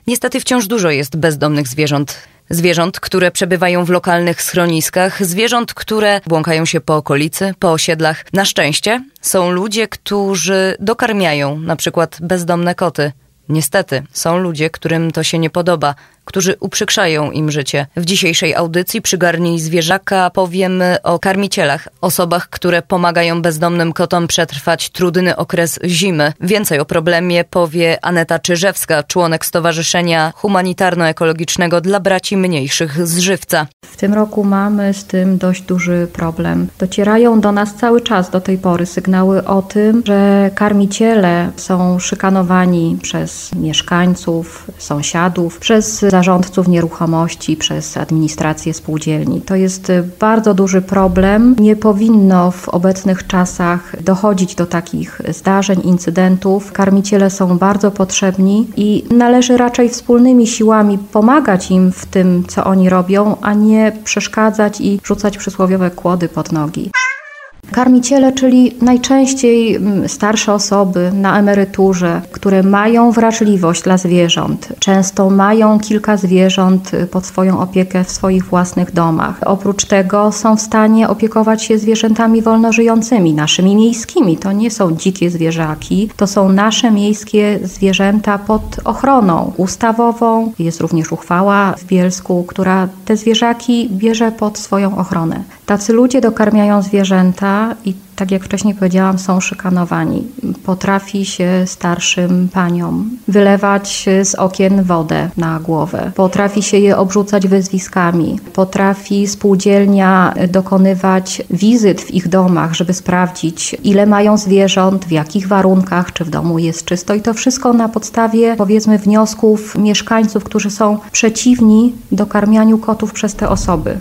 Niestety wciąż dużo jest bezdomnych zwierząt. Zwierząt, które przebywają w lokalnych schroniskach, zwierząt, które błąkają się po okolicy, po osiedlach. Na szczęście są ludzie, którzy dokarmiają na przykład bezdomne koty. Niestety są ludzie, którym to się nie podoba, którzy uprzykrzają im życie. W dzisiejszej audycji Przygarnij Zwierzaka powiemy o karmicielach, osobach, które pomagają bezdomnym kotom przetrwać trudny okres zimy. Więcej o problemie powie Aneta Czyżewska, członek Stowarzyszenia Humanitarno-Ekologicznego dla Braci Mniejszych z Żywca. W tym roku mamy z tym dość duży problem. Docierają do nas cały czas do tej pory sygnały o tym, że karmiciele są szykanowani przez mieszkańców, sąsiadów, przez zarządców nieruchomości, przez administrację spółdzielni. To jest bardzo duży problem. Nie powinno w obecnych czasach dochodzić do takich zdarzeń, incydentów. Karmiciele są bardzo potrzebni i należy raczej wspólnymi siłami pomagać im w tym, co oni robią, a nie przeszkadzać i rzucać przysłowiowe kłody pod nogi. Karmiciele, czyli najczęściej starsze osoby na emeryturze, które mają wrażliwość dla zwierząt, często mają kilka zwierząt pod swoją opiekę w swoich własnych domach. Oprócz tego są w stanie opiekować się zwierzętami wolnożyjącymi, naszymi miejskimi. To nie są dzikie zwierzaki, to są nasze miejskie zwierzęta pod ochroną ustawową. Jest również uchwała w Bielsku, która te zwierzaki bierze pod swoją ochronę. Tacy ludzie dokarmiają zwierzęta i tak jak wcześniej powiedziałam, są szykanowani. Potrafi się starszym paniom wylewać z okien wodę na głowę. Potrafi się je obrzucać wyzwiskami. Potrafi spółdzielnia dokonywać wizyt w ich domach, żeby sprawdzić, ile mają zwierząt, w jakich warunkach, czy w domu jest czysto. I to wszystko na podstawie, powiedzmy, wniosków mieszkańców, którzy są przeciwni dokarmianiu kotów przez te osoby.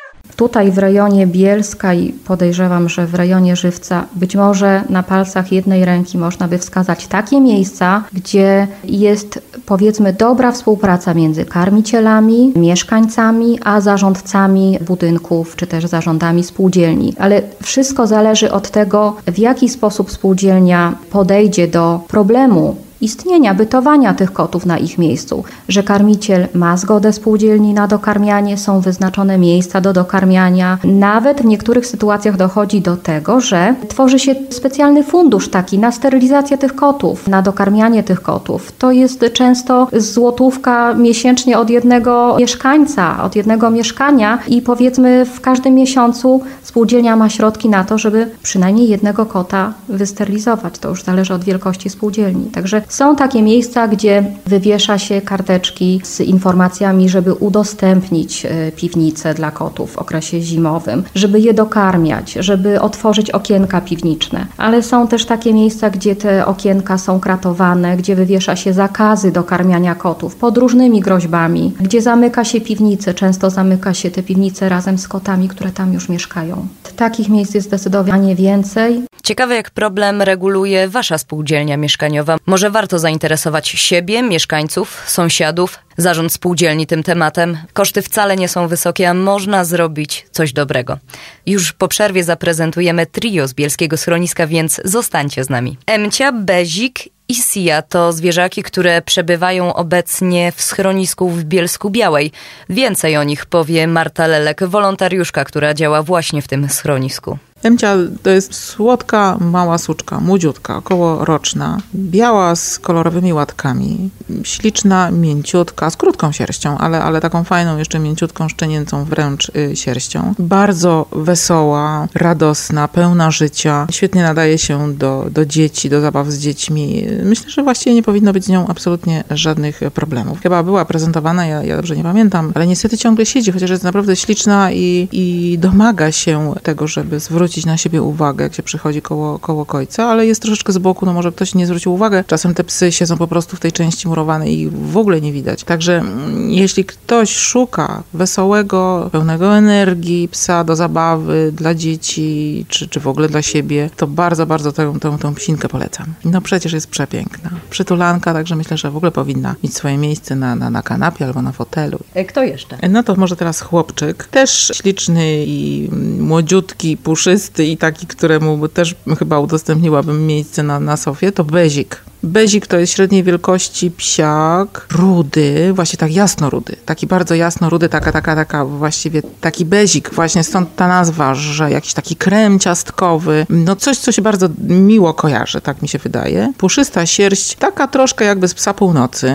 Tutaj w rejonie Bielska i podejrzewam, że w rejonie Żywca być może na palcach jednej ręki można by wskazać takie miejsca, gdzie jest, powiedzmy, dobra współpraca między karmicielami, mieszkańcami, a zarządcami budynków czy też zarządami spółdzielni. Ale wszystko zależy od tego, w jaki sposób spółdzielnia podejdzie do problemu istnienia, bytowania tych kotów na ich miejscu, że karmiciel ma zgodę spółdzielni na dokarmianie, są wyznaczone miejsca do dokarmiania. Nawet w niektórych sytuacjach dochodzi do tego, że tworzy się specjalny fundusz taki na sterylizację tych kotów, na dokarmianie tych kotów. To jest często złotówka miesięcznie od jednego mieszkańca, od jednego mieszkania i powiedzmy w każdym miesiącu spółdzielnia ma środki na to, żeby przynajmniej jednego kota wysterylizować. To już zależy od wielkości spółdzielni. Także są takie miejsca, gdzie wywiesza się karteczki z informacjami, żeby udostępnić piwnice dla kotów w okresie zimowym, żeby je dokarmiać, żeby otworzyć okienka piwniczne. Ale są też takie miejsca, gdzie te okienka są kratowane, gdzie wywiesza się zakazy dokarmiania kotów pod różnymi groźbami, gdzie zamyka się piwnice, często zamyka się te piwnice razem z kotami, które tam już mieszkają. Takich miejsc jest zdecydowanie więcej. Ciekawe, jak problem reguluje wasza spółdzielnia mieszkaniowa. Może warto zainteresować siebie, mieszkańców, sąsiadów, zarząd spółdzielni tym tematem. Koszty wcale nie są wysokie, a można zrobić coś dobrego. Już po przerwie zaprezentujemy trio z bielskiego schroniska, więc zostańcie z nami. Emcia, Bezik i Sia to zwierzaki, które przebywają obecnie w schronisku w Bielsku Białej. Więcej o nich powie Marta Lelek, wolontariuszka, która działa właśnie w tym schronisku. Emcia to jest słodka, mała suczka, młodziutka, około roczna, biała z kolorowymi łatkami, śliczna, mięciutka, z krótką sierścią, ale taką fajną, jeszcze mięciutką, szczenięcą wręcz sierścią. Bardzo wesoła, radosna, pełna życia, świetnie nadaje się do dzieci, do zabaw z dziećmi. Myślę, że właściwie nie powinno być z nią absolutnie żadnych problemów. Chyba była prezentowana, ja dobrze nie pamiętam, ale niestety ciągle siedzi, chociaż jest naprawdę śliczna i domaga się tego, żeby zwrócić na siebie uwagę, jak się przychodzi koło kojca, ale jest troszeczkę z boku, no może ktoś nie zwrócił uwagę. Czasem te psy siedzą po prostu w tej części murowanej i w ogóle nie widać. Także jeśli ktoś szuka wesołego, pełnego energii psa do zabawy dla dzieci, czy w ogóle dla siebie, to bardzo, bardzo tę psinkę polecam. No przecież jest przepiękna. Przytulanka, także myślę, że w ogóle powinna mieć swoje miejsce na kanapie albo na fotelu. Kto jeszcze? No to może teraz chłopczyk. Też śliczny i młodziutki, puszysty i taki, któremu też chyba udostępniłabym miejsce na sofie, to Bezik. Bezik to jest średniej wielkości psiak, rudy, właśnie tak jasnorudy, taki bardzo jasnorudy, taka właściwie taki bezik, właśnie stąd ta nazwa, że jakiś taki krem ciastkowy, no coś, co się bardzo miło kojarzy, tak mi się wydaje. Puszysta sierść, taka troszkę jakby z psa północy,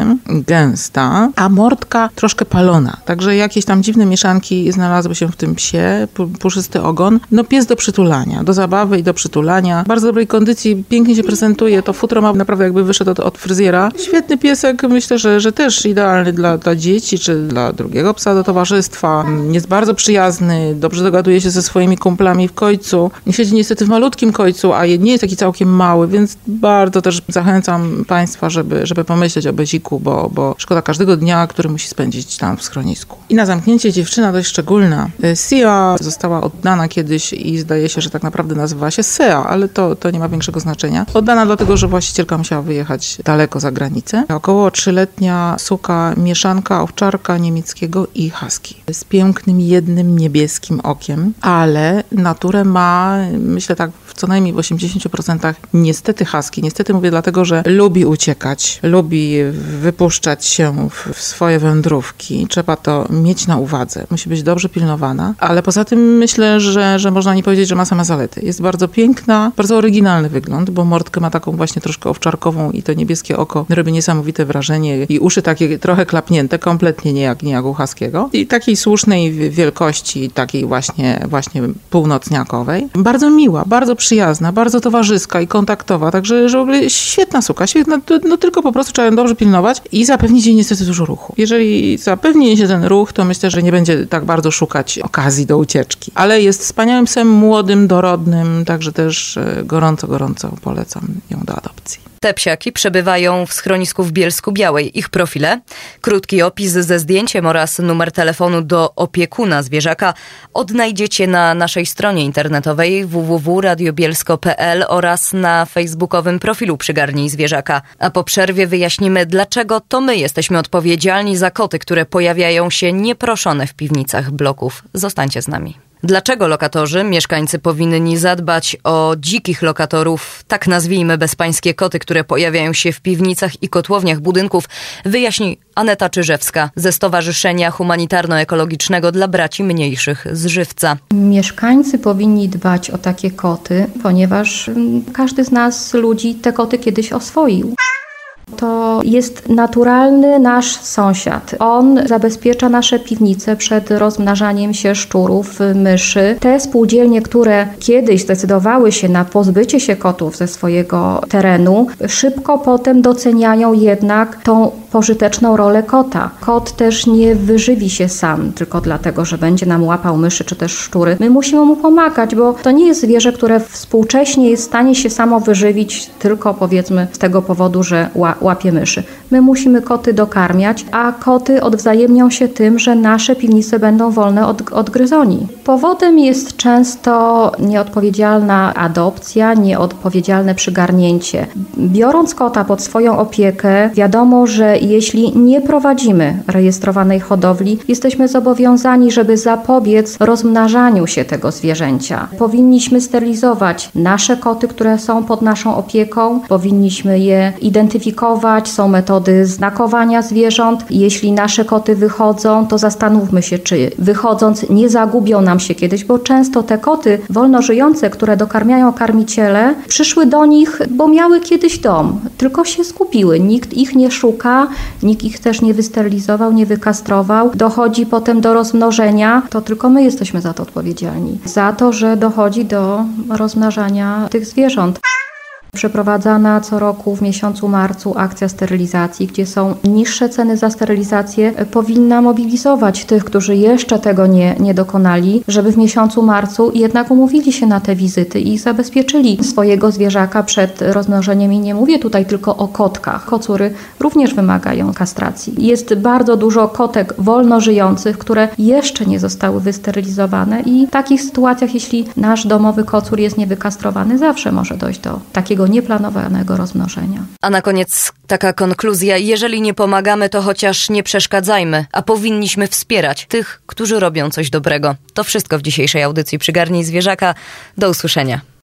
gęsta, a mordka troszkę palona, także jakieś tam dziwne mieszanki znalazły się w tym psie, puszysty ogon, no pies do przytulania, do zabawy i do przytulania, bardzo dobrej kondycji, pięknie się prezentuje, to futro ma naprawdę jakby wyszedł od fryzjera. Świetny piesek, myślę, że też idealny dla dzieci, czy dla drugiego psa do towarzystwa. Jest bardzo przyjazny, dobrze dogaduje się ze swoimi kumplami w kojcu. Siedzi niestety w malutkim kojcu, a nie jest taki całkiem mały, więc bardzo też zachęcam Państwa, żeby pomyśleć o Beziku, bo szkoda każdego dnia, który musi spędzić tam w schronisku. I na zamknięcie dziewczyna dość szczególna. Sia została oddana kiedyś i zdaje się, że tak naprawdę nazywała się Sea, ale to nie ma większego znaczenia. Oddana dlatego, że właścicielka musiała wyjechać daleko za granicę. Około 3-letnia suka, mieszanka owczarka niemieckiego i husky. Z pięknym, jednym niebieskim okiem, ale naturę ma, myślę tak, w co najmniej w 80% niestety husky. Niestety mówię dlatego, że lubi uciekać, lubi wypuszczać się w swoje wędrówki. Trzeba to mieć na uwadze. Musi być dobrze pilnowana, ale poza tym myślę, że można nie powiedzieć, że ma same zalety. Jest bardzo piękna, bardzo oryginalny wygląd, bo mordkę ma taką właśnie troszkę owczarkową i to niebieskie oko robi niesamowite wrażenie i uszy takie trochę klapnięte, kompletnie nie jak u husky'ego. I takiej słusznej wielkości, takiej właśnie północniakowej. Bardzo miła, bardzo przyjazna, bardzo towarzyska i kontaktowa, także że w ogóle świetna suka, świetna, no tylko po prostu trzeba ją dobrze pilnować i zapewnić jej niestety dużo ruchu. Jeżeli zapewni jej się ten ruch, to myślę, że nie będzie tak bardzo szukać okazji do ucieczki. Ale jest wspaniałym psem, młodym, dorodnym, także też gorąco polecam ją do adopcji. Te psiaki przebywają w schronisku w Bielsku-Białej. Ich profile, krótki opis ze zdjęciem oraz numer telefonu do opiekuna zwierzaka odnajdziecie na naszej stronie internetowej www.radiobielsko.pl oraz na facebookowym profilu Przygarnij Zwierzaka. A po przerwie wyjaśnimy, dlaczego to my jesteśmy odpowiedzialni za koty, które pojawiają się nieproszone w piwnicach bloków. Zostańcie z nami. Dlaczego lokatorzy, mieszkańcy powinni zadbać o dzikich lokatorów, tak nazwijmy bezpańskie koty, które pojawiają się w piwnicach i kotłowniach budynków, wyjaśni Aneta Czyżewska ze Stowarzyszenia Humanitarno-Ekologicznego dla Braci Mniejszych z Żywca. Mieszkańcy powinni dbać o takie koty, ponieważ każdy z nas ludzi te koty kiedyś oswoił. To jest naturalny nasz sąsiad. On zabezpiecza nasze piwnice przed rozmnażaniem się szczurów, myszy. Te spółdzielnie, które kiedyś zdecydowały się na pozbycie się kotów ze swojego terenu, szybko potem doceniają jednak tą pożyteczną rolę kota. Kot też nie wyżywi się sam tylko dlatego, że będzie nam łapał myszy czy też szczury. My musimy mu pomagać, bo to nie jest zwierzę, które współcześnie jest w stanie się samo wyżywić tylko powiedzmy z tego powodu, że łapie myszy. My musimy koty dokarmiać, a koty odwzajemnią się tym, że nasze piwnice będą wolne od gryzoni. Powodem jest często nieodpowiedzialna adopcja, nieodpowiedzialne przygarnięcie. Biorąc kota pod swoją opiekę, wiadomo, że jeśli nie prowadzimy rejestrowanej hodowli, jesteśmy zobowiązani, żeby zapobiec rozmnażaniu się tego zwierzęcia. Powinniśmy sterylizować nasze koty, które są pod naszą opieką, powinniśmy je identyfikować, są metody znakowania zwierząt. Jeśli nasze koty wychodzą, to zastanówmy się, czy wychodząc nie zagubią nam się kiedyś, bo często te koty wolno żyjące, które dokarmiają karmiciele, przyszły do nich, bo miały kiedyś dom, tylko się zgubiły. Nikt ich nie szuka, nikt ich też nie wysterylizował, nie wykastrował. Dochodzi potem do rozmnożenia, to tylko my jesteśmy za to odpowiedzialni. Za to, że dochodzi do rozmnażania tych zwierząt. Przeprowadzana co roku w miesiącu marcu akcja sterylizacji, gdzie są niższe ceny za sterylizację, powinna mobilizować tych, którzy jeszcze tego nie dokonali, żeby w miesiącu marcu jednak umówili się na te wizyty i zabezpieczyli swojego zwierzaka przed rozmnożeniem. I nie mówię tutaj tylko o kotkach. Kocury również wymagają kastracji. Jest bardzo dużo kotek wolno żyjących, które jeszcze nie zostały wysterylizowane i w takich sytuacjach, jeśli nasz domowy kocur jest niewykastrowany, zawsze może dojść do takiego nieplanowanego rozmnożenia. A na koniec taka konkluzja. Jeżeli nie pomagamy, to chociaż nie przeszkadzajmy, a powinniśmy wspierać tych, którzy robią coś dobrego. To wszystko w dzisiejszej audycji Przygarnij Zwierzaka. Do usłyszenia.